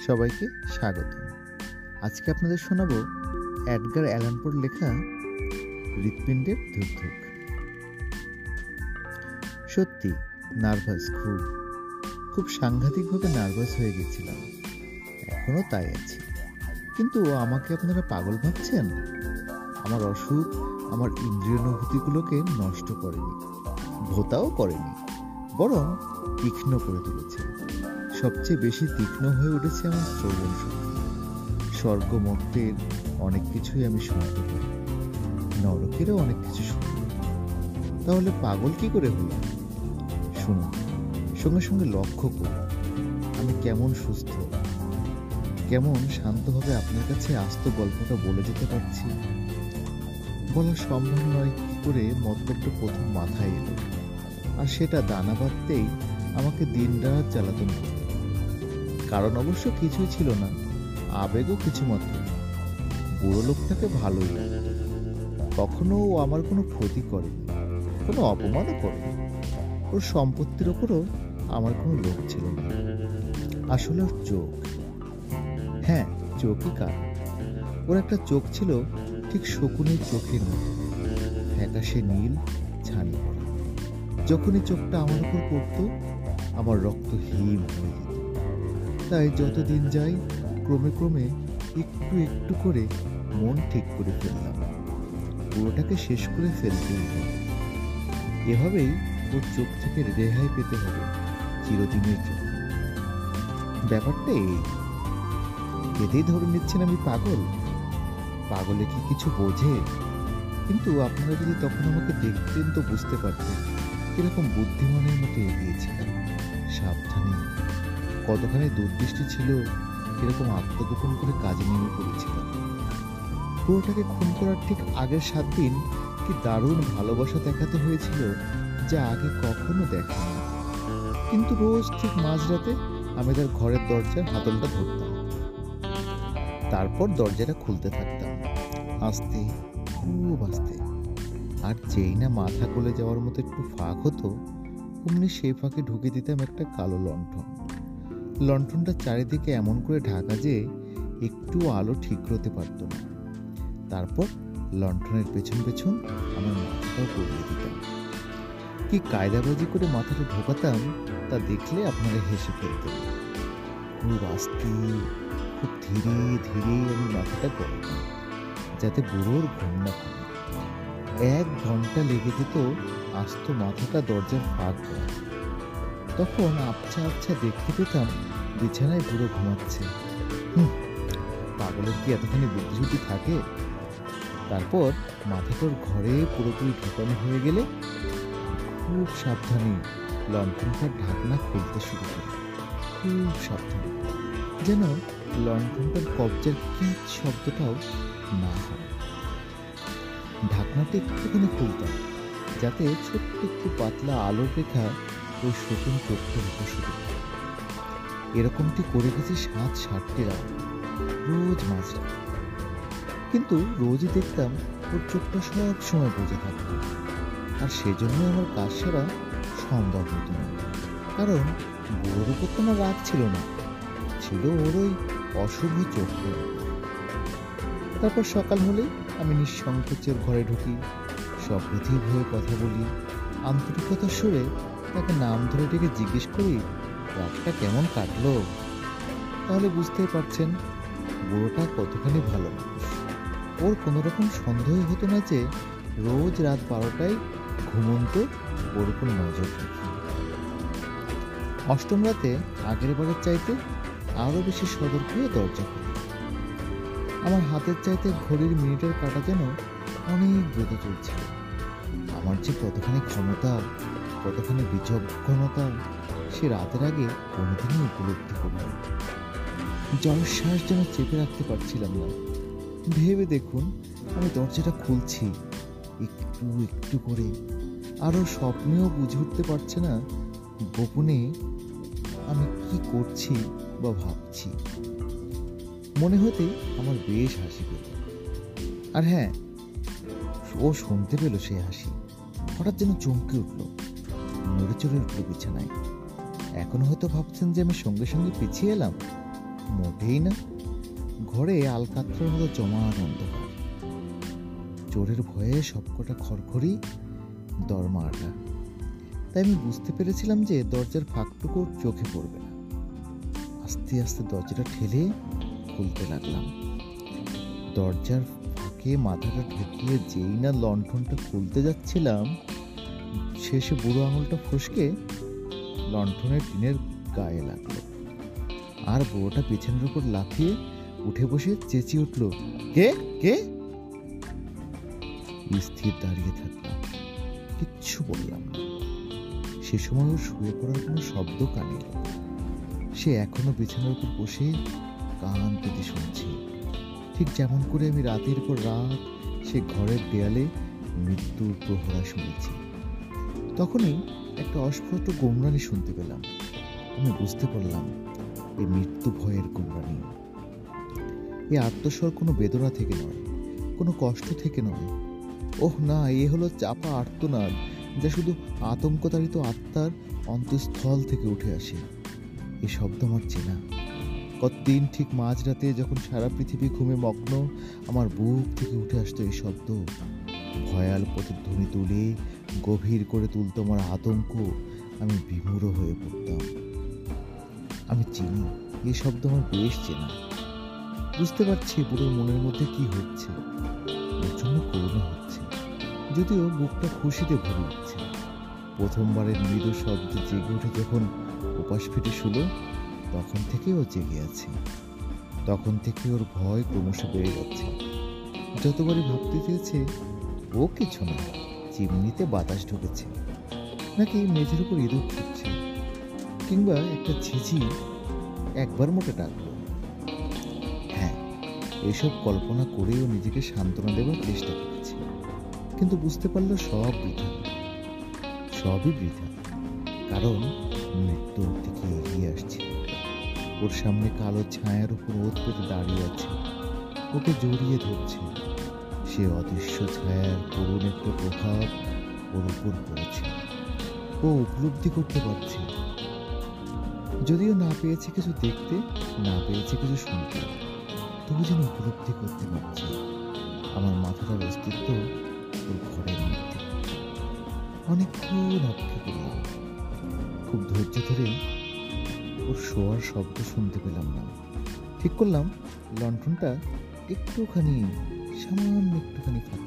সবাইকে স্বাগত। আজকে আপনাদের শোনাবো এডগার অ্যালান পোর লেখা হৃৎপিণ্ডের ধুকধুক। সত্যি নার্ভাস, খুব সাংঘাতিকভাবে নার্ভাস হয়ে গেছিলাম। এখনো তাই আছি। কিন্তু আমাকে আপনারা পাগল ভাবছেন? আমার অসুখ আমার ইন্দ্রিয়ানুভূতিগুলোকে নষ্ট করেনি, ভোতাও করেনি, বরং তীক্ষ্ণ করে তুলেছে। সবচেয়ে বেশি তীক্ষ্ণ হয়ে উঠেছে আমার শ্রবণ শক্তি। স্বর্গ মর্তের অনেক কিছুই আমি শুনতে পাই, নরকেরও অনেক কিছু শুনতে। তাহলে পাগল কি করে হলাম? শুনুন, সঙ্গে সঙ্গে লক্ষ্য করুন আমি কেমন সুস্থ, কেমন শান্তভাবে আপনার কাছে আস্ত গল্পটা বলে যেতে পারছি। বলা সম্ভব নয় কি করে মতলবটা প্রথম মাথায় এলো, আর সেটা দানা বাঁধতেই আমাকে দিন রাত জ্বালাতন করত। কারণ অবশ্য কিছুই ছিল না, আবেগও কিছু মাত্র। বুড়ো লোকটাকে ভালোই লাগে। কখনো ও আমার কোনো ক্ষতি করেনি, কোনো অপমানও করেনি। ওর সম্পত্তির ওপরও আমার কোনো লোভ ছিল না। আসলে ওর চোখ, হ্যাঁ চোখই কারণ। ওর একটা চোখ ছিল ঠিক শকুনের চোখের মতো, ফ্যাকাশে নীল, ছানি পড়া। যখনই চোখটা আমার উপর পড়তো আমার রক্ত হিম হয়ে যেত। তাই যতদিন যাই ক্রমে ক্রমে একটু একটু করে মন ঠিক করে ফেললাম, পুরোটাকে শেষ করে ফেলতেই হবে। এভাবেই ওর চোখ থেকে রেহাই পেতে হবে চিরদিনের জন্য। ব্যাপারটা এই, এতেই ধরে নিচ্ছেন আমি পাগল। পাগলে কি কিছু বোঝে? কিন্তু আপনারা যদি তখন আমাকে দেখতেন তো বুঝতে পারতেন কিরকম বুদ্ধিমানের মতো এগিয়েছিলাম, সাবধানে, কতখানি দূরদৃষ্টি ছিল, কিরকম আত্মগোপন করে কাজে নেমে পড়েছিলাম। পুরোটাকে খুন করার ঠিক আগের 7 দিন কি দারুণ ভালোবাসা দেখাতে হয়েছিল, যা আগে কখনো দেখেনি। কিন্তু রোজ ঠিক মাঝরাতে আমি তার ঘরের দরজার হাতলটা ধরতাম, তারপর দরজাটা খুলতে থাকতাম আস্তে, খুব আস্তে। আর যেই না মাথা গলে যাওয়ার মতো একটু ফাঁক হতো, অমনি সেই ফাঁকে ঢুকে দিতাম একটা কালো লণ্ঠন। লণ্ঠনটা চারিদিকে এমন করে ঢাকা যে একটু আলো ঠিক হতে পারত না। তারপর লণ্ঠনের পেছন পেছন আমার মাথাটাও গড়িয়ে দিতাম। কি কায়দাবাজি করে মাথাটা ঢোকাতাম তা দেখলে আপনারা হেসে ফেলতেন। খুব আস্তে, খুব ধীরে ধীরে আমি মাথাটা গড়াতাম, যাতে বুড়োর ঘুম না পায়। 1 ঘন্টা লেগে যেত আস্ত মাথাটা দরজার ফাঁক করা। তখন আবছা আবছা দেখতে পেতাম বিছানায় বুড়ো ঘুমাচ্ছে। পাগলের কি এতখানি বুদ্ধিশুদ্ধি থাকে? তারপর মাথাটার ঘরে পুরোপুরি ঢোকানো হয়ে গেলে খুব সাবধানে লণ্ঠনটার ঢাকনা খুলতে শুরু করি, খুব সাবধানে, যেন লণ্ঠনটার কবজার কিঞ্চ শব্দটাও না হয়। ঢাকনাটা একটুখানি খুলতাম, যাতে ছোট্ট একটু পাতলা আলোর রেখা ওই শকুন চোখটা হতে শুরু করে। এরকমটি করে গেছি 7-8টি রাত, রোজ মাঝরাত। কিন্তু রোজই দেখতাম ওর চোখটা সব সময় বুঝে থাকতো, আর সেজন্য আমার কাজ সারা সম্ভব হতো না। কারণ বুড়োর উপর তো আমার রাগ ছিল না, ছিল ওর ওই অশুভ চোখ। তারপর সকাল হলেই আমি নিঃসংকোচের ঘরে ঢুকি, সপ্রতিভ হয়ে কথা বলি, আন্তরিকতার সুরে তাকে নাম ধরে ডেকে জিজ্ঞেস করি রাতটা কেমন কাটলো। তাহলে বুঝতেই পারছেন বুড়োটা কতখানি ভালো মানুষ। ওর কোনো রকম সন্দেহ হতো না যে রোজ রাত 12টায় ঘুমন্ত ওর উপর নজর রাখি। 8ম রাতে আগের বারের চাইতে আরো বেশি সতর্ক হয়ে দরজা খুলি। আমার হাতের চাইতে ঘড়ির মিনিটের কাঁটা যেন অনেক দ্রুত চলছিল। আমার যে কতখানি ক্ষমতা, কতখানি বিচক্ষণতা সে রাতের আগে কোনোদিনই উপলব্ধি করিনি। জলশ্বাস যেন চেপে রাখতে পারছিলাম না। ভেবে দেখুন, আমি দরজাটা খুলছি একটু একটু করে, আরো স্বপ্নেও বুঝে উঠতে পারছে না গোপনে আমি কি করছি বা ভাবছি। মনে হতেই আমার বেশ হাসি পেল। আর হ্যাঁ, ও শুনতে পেল সে হাসি। হঠাৎ যেন চমকে উঠল, নড়ে চড়ে উঠল বিছানায়। এখন হয়তো ভাবছেন যে আমি সঙ্গে সঙ্গে পিছিয়ে এলাম। মোটেই না। ঘরে আলকাতরার মতো জমাট অন্ধকার। চোরের ভয়ে সবকটা খড়খড়ি দরমাটা। তাই আমি বুঝতে পেরেছিলাম যে দরজার ফাঁকটুকু চোখে পড়বে না। আস্তে আস্তে দরজাটা ঠেলে খুলতে লাগলাম। দরজার ফাঁকে মাথাটা ঢুকিয়ে যেই না লণ্ঠনটা খুলতে যাচ্ছিলাম, শেষে বুড়ো আঙুলটা ফসকে লণ্ঠনের টিনের গায়ে লাগলো। আর বুড়োটা বিছানার উপর লাফিয়ে উঠে বসে চেঁচিয়ে উঠল, কে কে? স্থির দাঁড়িয়ে থাকলাম, কিচ্ছু বললাম না। সে সময় ওর শুয়ে পড়ার কোনো শব্দ কানে এলো। সে এখনো বিছানার উপর বসে কান পেতে শুনছে, ঠিক যেমন করে আমি রাতের পর রাত সে ঘরের দেয়ালে মৃত্যুর প্রহরা শুনেছি। তখনই একটা অস্ফুট গোমরানি শুনতে পেলাম। আমি বুঝতে পারলাম এই মৃত্যু ভয়ের গোমরানি। এই আত্মস্বর কোনো বেদনা থেকে নয়, কোনো কষ্ট থেকে নয়। ওহ না, এ হলো চাপা আর্তনাদ, যা শুধু আতঙ্কতাড়িত আত্মার অন্তঃস্থল থেকে উঠে আসে। এই শব্দ আমার চেনা। কতদিন ঠিক মাঝরাতে যখন সারা পৃথিবী ঘুমে মগ্ন, আমার বুক থেকে উঠে আসতো এই শব্দ। ভয়াল প্রতিধ্বনি তুলে গভীর করে তুলত আমার আতঙ্ক। আমি বিমূঢ় হয়ে পড়তাম। আমি চিনি, এই শব্দ আমার বেশ চেনা। বুঝতে পারছি বুড়োর মনের মধ্যে কি হচ্ছে। ওর জন্য করুণা হচ্ছে, যদিও বুকটা খুশিতে ভরে উঠছে। প্রথমবারের মৃদু শব্দ জেগে উঠে যখন উপাস ফেটে শুলো, তখন থেকে ও জেগে আছে। তখন থেকে ওর ভয় ক্রমশ বেড়ে যাচ্ছে। যতবারই ভাবতে চেয়েছে ও কিছু না, চিমনিতে বাতাস ঢুকেছে, নাকি মেঝের উপর ইঁদুর ছুটছে, কিংবা একটা ঝিঝি একবার মুখে ডাকলো। হ্যাঁ, এসব কল্পনা করেও নিজেকে সান্ত্বনা দেওয়ার চেষ্টা করেছে, কিন্তু বুঝতে পারলো সব বৃথা, সবই বৃথা। কারণ মৃত্যুর দিকে এগিয়ে আসছে। ওর সামনে কালো ছায়ার উপর ওত পেতে দাঁড়িয়ে আছে, ওকে জড়িয়ে ধরছে। সে অদৃশ্য ছায়ার করুণ একটা প্রভাব ওর উপর পড়েছে। ও উপলব্ধি করতে পারছে, যদিও না পেয়েছে কিছু দেখতে, না পেয়েছে কিছু শুনতে, তবু যেন উপলব্ধি করতে পারছে আমার মাথাটার অস্তিত্ব ওর ঘরের মধ্যে। অনেকক্ষণ অপেক্ষা করলাম, খুব ধৈর্য ধরে। ওর শোয়ার শব্দ শুনতে পেলাম না। ঠিক করলাম লণ্ঠনটা একটুখানি, সামান্য একটুখানি ফাঁক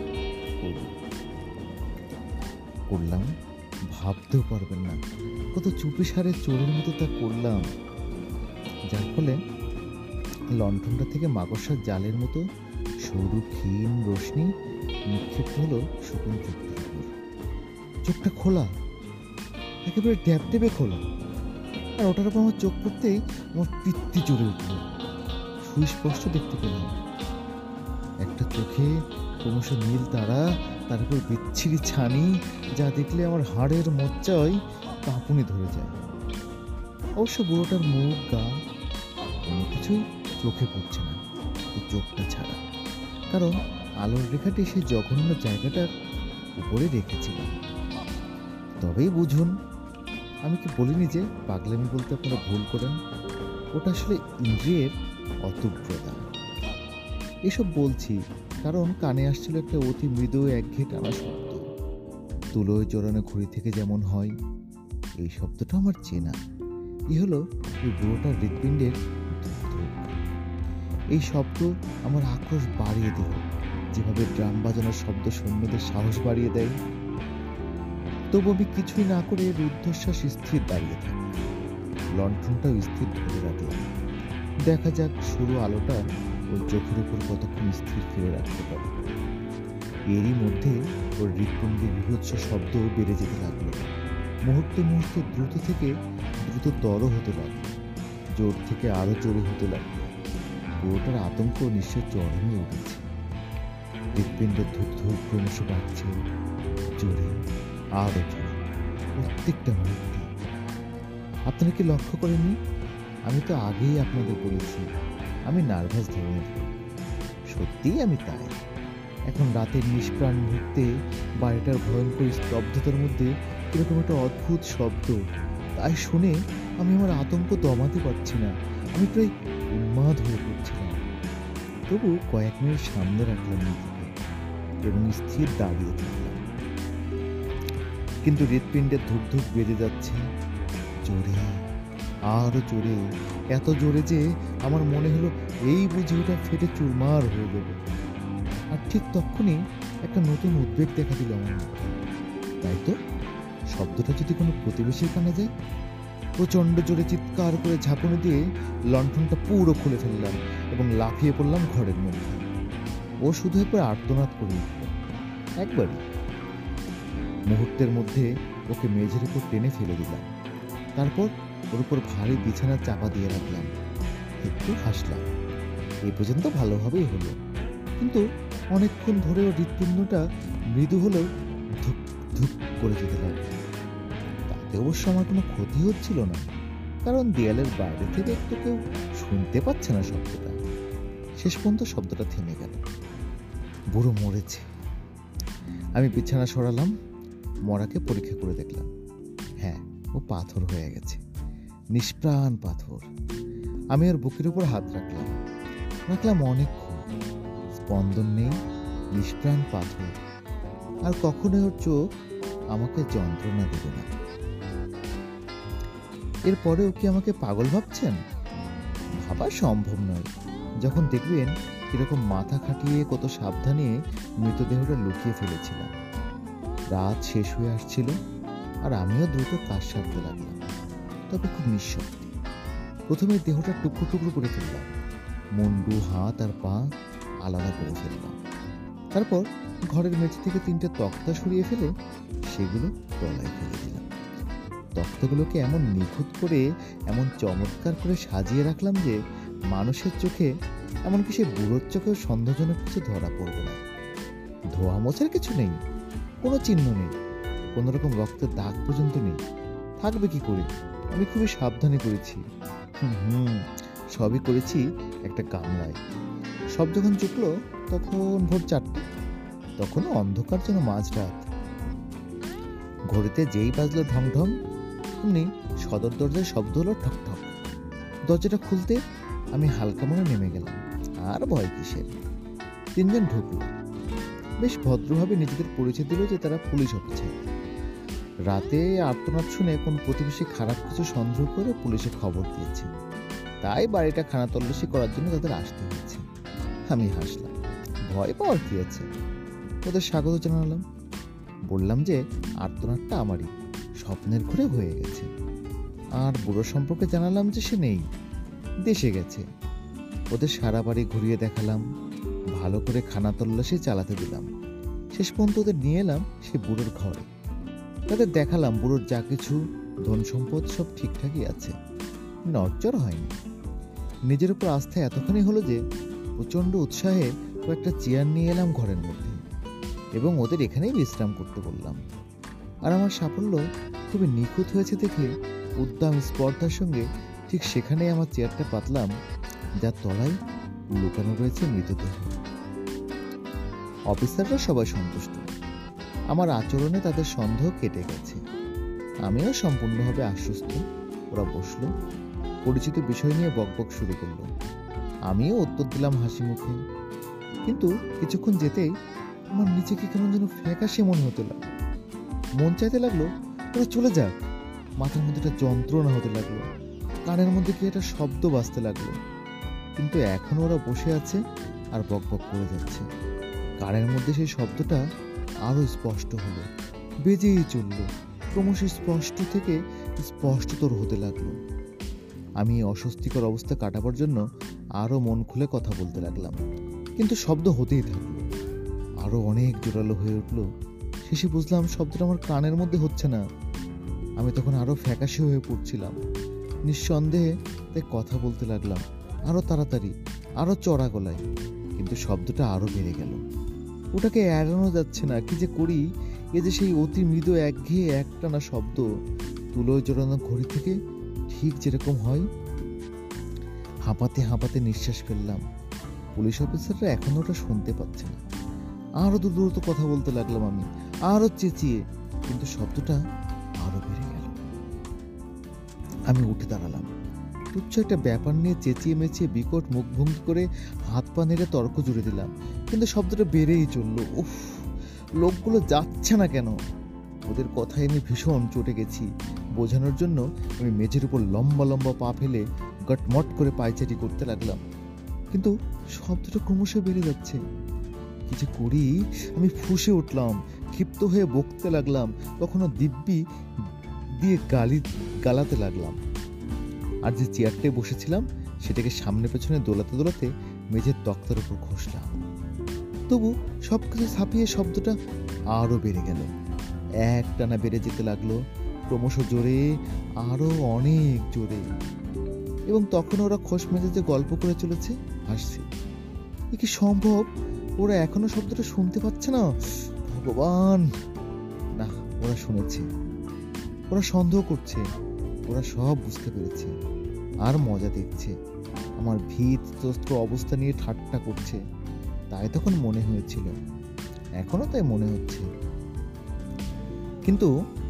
করলাম। ভাবতেও পারবেন না কত চুপিসারে চোরের মতো তা করলাম, যার ফলে লণ্ঠনটা থেকে মাকড়সার জালের মতো সরু ক্ষীণ রশ্মি নিক্ষেপ হলো শুকনো চোখটার উপর। চোখটা খোলা, একেবারে ড্যাবডেবে খোলা। আর ওটার উপর আমার চোখ পড়তেই আমার পিত্তি চড়ে উঠল। সুস্পষ্ট দেখতে পেলাম একটা চোখে ক্রমশ নীল তারা, তার উপর বিচ্ছিরি ছানি, যা দেখলে আমার হাড়ের মজ্জায় কাঁপুনি ধরে যায়। অবশ্য বুড়োটার মুখ, গা, কোনো কিছুই চোখে পড়ছে না, ওই চোখটা ছাড়া। কারণ আলোর রেখাটি সেই জঘন্য জায়গাটার উপরে রেখেছিলাম। তবেই বুঝুন, আমি কি বলিনি যে পাগলামি বলতে আপনারা ভুল করেন? ওটা আসলে ইন্দ্রিয়ের অতুব্রতা। এসব বলছি কারণ কানে আসছিল একটা অতি মৃদু একঘেয়ে টানা শব্দ, তুলোয় জোরানো ঘড়ি থেকে যেমন হয়। এই শব্দটা আমার চেনা। এই হলো ওই বুড়োটার হৃৎপিণ্ডের ধুক। এই শব্দ আমার আক্রোশ বাড়িয়ে দিল, যেভাবে ড্রাম বাজানোর শব্দ সৈন্যদের সাহস বাড়িয়ে দেয়। তবু আমি কিছুই না করে রুদ্ধশ্বাস স্থির দাঁড়িয়ে থাকি। লণ্ঠনটাও স্থির ধরে রাখলাম। দেখা যাক সরু আলোটা ওর চোখের উপর কতক্ষণ স্থির ফিরে রাখতে পারে। এরই মধ্যে ওর হৃৎপিণ্ডের বিভৎস শব্দ বেড়ে যেতে লাগলো। মুহূর্তে মুহূর্তে দ্রুত থেকে দ্রুততর হতে লাগলো, জোর থেকে আরো জোরে হতে লাগলো। পুরোটার আতঙ্ক নিশ্চয় চরমে উঠেছে। হৃৎপিণ্ডের ধূপ ধূপ ক্রমশ বাড়ছে, জোরে, আরো জোরে, প্রত্যেকটা মুহূর্তে। আপনারা কি লক্ষ্য করেননি? আমি তো আগেই আপনাদের বলেছি আমি নার্ভাস ধরনের। সত্যিই আমি তাই। এখন রাতের নিষ্প্রাণ মুহূর্তে বাড়িটার ভয়ঙ্কর স্তব্ধতার মধ্যে এরকম একটা অদ্ভুত শব্দ, তাই শুনে আমি আমার আতঙ্ক দমাতে পারছি না। আমি প্রায় উন্মাদ হয়ে পড়ছিলাম। তবু কয়েক মিনিট সামনে রাখলাম নিজেকে এবং স্থির দাঁড়িয়ে থাকলাম। কিন্তু হৃৎপিণ্ডে ধুক ধুক বেজে যাচ্ছে, জোরে, আরো জোরে, এত জোরে যে আমার মনে হলো এই বুঝি ওটা ফেটে চুরমার হয়ে যাবে। আর ঠিক তখনই একটা নতুন উদ্বেগ দেখা দিল আমার মধ্যে। তাই তো, শব্দটা যদি কোনো প্রতিবেশীর কানে যায়। প্রচণ্ড জোরে চিৎকার করে ঝাঁকুনি দিয়ে লণ্ঠনটা পুরো খুলে ফেললাম এবং লাফিয়ে পড়লাম ঘরের মধ্যে। ও শুধু একবার আর্তনাদ করে উঠল, একবারই। মুহূর্তের মধ্যে ওকে মেঝের উপর টেনে ফেলে দিলাম। তারপর ওর উপর ভারী বিছানা চাপা দিয়ে রাখলাম। একটু হাসলাম। এই পর্যন্ত ভালোভাবেই হলো, কিন্তু অনেকক্ষণ ধরে ওর হৃৎপিণ্ডটা মৃদু হলেও ধুক ধুক করে যেতে লাগলো। তাতে অবশ্য আমার কোনো ক্ষতি হচ্ছিল না, কারণ দেয়ালের বাইরে থেকে তো কেউ শুনতে পাচ্ছে না শব্দটা। শেষ পর্যন্ত শব্দটা থেমে গেল। বুড়ো মরেছে। আমি বিছানা সরালাম, মরাকে পরীক্ষা করে দেখলাম। হ্যাঁ, ও পাথর হয়ে গেছে, নিষ্প্রাণ পাথর। আমি ওর বুকের উপর হাত রাখলাম অনেকক্ষণ। স্পন্দন নেই, নিষ্প্রাণ পাথর। আর কখনোই ওর চোখ আমাকে যন্ত্রণা দেবে না। এরপরেও কি আমাকে পাগল ভাবছেন? ভাবা সম্ভব নয়, যখন দেখবেন কিরকম মাথা খাটিয়ে কত সাবধানে মৃতদেহটা লুকিয়ে ফেলেছিলাম। রাত শেষ হয়ে আসছিল, আর আমিও দ্রুত কাজ সারতে লাগলাম, তবে খুব নিঃশব্দে। প্রথমে দেহটা টুকরো টুকরো করে ফেললাম, মুন্ডু, হাত আর পা আলাদা করে ফেললাম। তারপর ঘরের মেঝে থেকে 3টে তক্তা সরিয়ে ফেলে সেগুলো তলায় ফেলে দিলাম। তক্তাগুলোকে এমন নিখুঁত করে, এমন চমৎকার করে সাজিয়ে রাখলাম যে মানুষের চোখে, এমনকি সে বুড়োর চোখেও সন্দেহজনক কিছু ধরা পড়বে না। ধোয়া মোছার কিছু নেই, কোনো চিহ্ন নেই, কোনো রকম রক্তের দাগ পর্যন্ত নেই। থাকবে কি করে? আমি খুবই সাবধানে করেছি। সবই করেছি একটা গামলায়। সব যখন চুকলো তখন ভোর 4টে, তখনও অন্ধকার যেন মাঝরাত। ঘড়িতে যেই বাজলো ঢং ঢং, অমনি সদর দরজায় শব্দ হলো ঠক ঠক। দরজাটা খুলতে আমি হালকা মনে নেমে গেলাম। আর ভয় কিসের? 3জন ঢুকলো। বেশ ভদ্রভাবে নিজেদের পরিচয় দিল যে তারা পুলিশ অফিসার। রাতে আর্তনাদ শুনে কোন প্রতিবেশী খারাপ কিছু সন্দেহ করে পুলিশে খবর দিয়েছে, তাই বাড়িটা খানা তল্লাশি করার জন্য তাদের আসতে হয়েছে। আমি হাসলাম, ভয় পাওয়ার কি আছে। ওদের স্বাগত জানালাম, বললাম যে আর্তনাদটা আমারই, স্বপ্নের ঘুরে হয়ে গেছে। আর বুড়ো সম্পর্কে জানালাম যে সে নেই, দেশে গেছে। ওদের সারা বাড়ি ঘুরিয়ে দেখালাম, ভালো করে খানা তল্লাশি চালাতে দিলাম। শেষ পর্যন্ত ওদের নিয়ে এলাম সে বুড়োর ঘরে। তাদের দেখালাম বুড়োর যা কিছু ধন সম্পদ সব ঠিকঠাকই আছে, নড়চড় হয়নি। নিজের উপর আস্থা এতখানি হলো যে প্রচন্ড উৎসাহে কয়েকটা চেয়ার নিয়ে এলাম ঘরের মধ্যে এবং ওদের এখানেই বিশ্রাম করতে বললাম। আর আমার সাফল্য খুবই নিখুঁত হয়েছে দেখে উদ্দাম স্পর্ধার সঙ্গে ঠিক সেখানেই আমার চেয়ারটা পাতলাম, যার তলায় লুকানো রয়েছে মৃতদেহ। অফিসাররা সবাই সন্তুষ্ট। আমার আচরণে তাদের সন্দেহ কেটে গেছে। আমিও সম্পূর্ণভাবে আশ্বস্ত। ওরা বসলো, পরিচিত বিষয় নিয়ে বকবক শুরু করলো। আমিও উত্তর দিলাম হাসি মুখে। কিন্তু কিছুক্ষণ যেতেই আমার নিজেকে কেমন যেন ফ্যাকাশে মনে হতে লাগলো। মন চাইতে লাগলো ওরা চলে যাক। মাথার মধ্যে একটা যন্ত্রণা হতে লাগলো, কানের মধ্যে কি একটা শব্দ বাজতে লাগলো। কিন্তু এখন ওরা বসে আছে আর বকবক করে যাচ্ছে। কানের মধ্যে সেই শব্দটা আরো স্পষ্ট হলো, বেজেই চললো, ক্রমশ স্পষ্ট থেকে স্পষ্টতর হতে লাগলো। আমি এই অস্বস্তিকর অবস্থা কাটাবার জন্য আরো মন খুলে কথা বলতে লাগলাম, কিন্তু শব্দ হতেই থাকলো, আরো অনেক জোরালো হয়ে উঠলো। শেষে বুঝলাম শব্দটা আমার কানের মধ্যে হচ্ছে না। আমি তখন আরো ফ্যাকাশে হয়ে পড়ছিলাম। নিঃসন্দেহে তাই কথা বলতে লাগলাম, আরো তাড়াতাড়ি, আরো চড়া গলায়। কিন্তু শব্দটা আরো বেড়ে গেল। ওটাকে এড়ানো যাচ্ছে না, কি যে করি। এ যে সেই অতি মৃদু একঘেয়ে একটানা শব্দ, তুলোয় জড়ানো ঘড়ি থেকে ঠিক যেরকম হয়। হাঁপাতে হাঁপাতে নিঃশ্বাস ফেললাম। পুলিশ অফিসাররা এখনো ওটা শুনতে পাচ্ছে না। আরো দ্রুত কথা বলতে লাগলাম আমি, আরো চেঁচিয়ে, কিন্তু শব্দটা আরো বেড়ে গেল। আমি উঠে দাঁড়ালাম, তুচ্ছ একটা ব্যাপার নিয়ে চেঁচিয়ে মেচিয়ে বিকট মুখভঙ্গি করে হাত পা নেড়ে তর্ক জুড়ে দিলাম, কিন্তু শব্দটা বেড়েই চললো। উফ, লোকগুলো যাচ্ছে না কেন? ওদের কথায় আমি ভীষণ চটে গেছি। বোঝানোর জন্য আমি মেঝের উপর লম্বা লম্বা পা ফেলে গটমট করে পায়চারি করতে লাগলাম, কিন্তু শব্দটা ক্রমশ বেড়ে যাচ্ছে। কি যে করি? আমি ফুঁসে উঠলাম, ক্ষিপ্ত হয়ে বকতে লাগলাম, কখনো দিব্যি দিয়ে গালাতে লাগলাম। আর যে চেয়ারটায় বসেছিলাম সেটাকে সামনে পেছনে দোলাতে দোলাতে মেঝের তক্তার উপর ঘষলাম। তবু সবকিছু ছাপিয়ে শব্দটা আরো বেড়ে গেল, একটানা বেড়ে যেতে লাগলো, ক্রমশ জোরে, আরো অনেক জোরে। এবং তখন ওরা খোশ মেজাজে গল্প করে চলেছে, হাসছে। এ কি সম্ভব? ওরা এখনো শব্দটা শুনতে পাচ্ছে না? ভগবান! না, ওরা শুনেছে, ওরা সন্দেহ করছে, ওরা সব বুঝতে পেরেছে আর মজা দেখছে। আমার ভীতস্ত্র অবস্থা নিয়ে ঠাট্টা করছে। তাই তখন মনে হয়েছিল, এখনো তাই মনে হচ্ছে। কিন্তু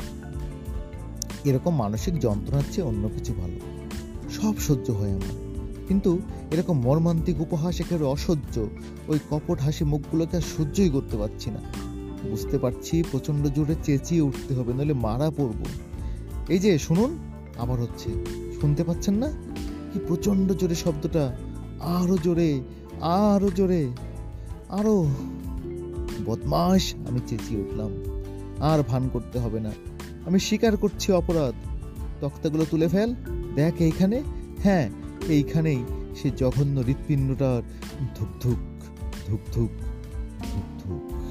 এরকম মানসিক যন্ত্রণার চেয়ে অন্য কিছু ভালো। সব সহ্য হয় আমার, কিন্তু এরকম মর্মান্তিক উপহাস একেবারে অসহ্য। ওই কপট হাসি মুখগুলোকে আর সহ্যই করতে পারছি না। বুঝতে পারছি প্রচন্ড জোরে চেঁচিয়ে উঠতে হবে, নইলে মারা পড়বো। এই যে শুনুন, আবার হচ্ছে, শুনতে পাচ্ছেন না? কি প্রচন্ড জোরে শব্দটা, আরো জোরে, আরো জোরে, আরো। বদমাশ, আমি চেঁচিয়ে উঠলাম। আর ভান করতে হবে না, আমি স্বীকার করছি অপরাধ। তক্তাগুলো তুলে ফেল, দেখ এইখানে, হ্যাঁ এইখানেই সে জঘন্য হৃৎপিণ্ডটার ধুক ধুক ধুক ধুক ধুক ধুক।